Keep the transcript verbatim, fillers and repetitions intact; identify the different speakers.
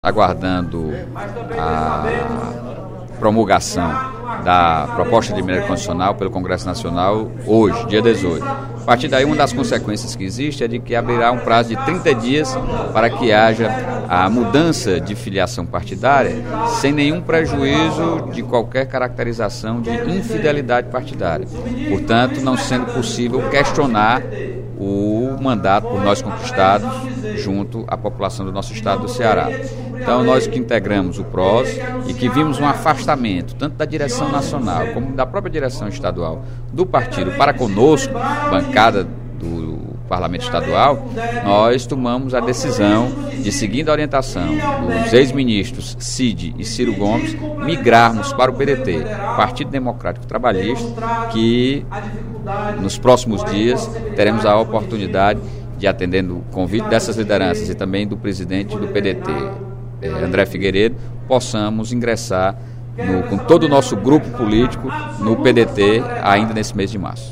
Speaker 1: Aguardando a promulgação da proposta de emenda constitucional pelo Congresso Nacional hoje, dia dezoito. A partir daí, uma das consequências que existe é de que abrirá um prazo de trinta dias para que haja a mudança de filiação partidária sem nenhum prejuízo de qualquer caracterização de infidelidade partidária. Portanto, não sendo possível questionar o mandato por nós conquistados junto à população do nosso estado do Ceará. Então, nós que integramos o P R O S e que vimos um afastamento, tanto da direção nacional como da própria direção estadual do partido para conosco, bancada do Parlamento Estadual, nós tomamos a decisão de, seguindo a orientação dos ex-ministros Cid e Ciro Gomes, migrarmos para o P D T, Partido Democrático Trabalhista, que nos próximos dias teremos a oportunidade de, atendendo o convite dessas lideranças e também do presidente do P D T, André Figueiredo, possamos ingressar no, com todo o nosso grupo político no P D T ainda nesse mês de março.